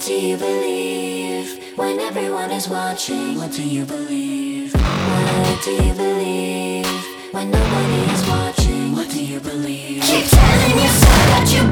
do you believe when everyone is watching? What do you believe? What do you believe when nobody is watching? What do you believe? Keep telling yourself that you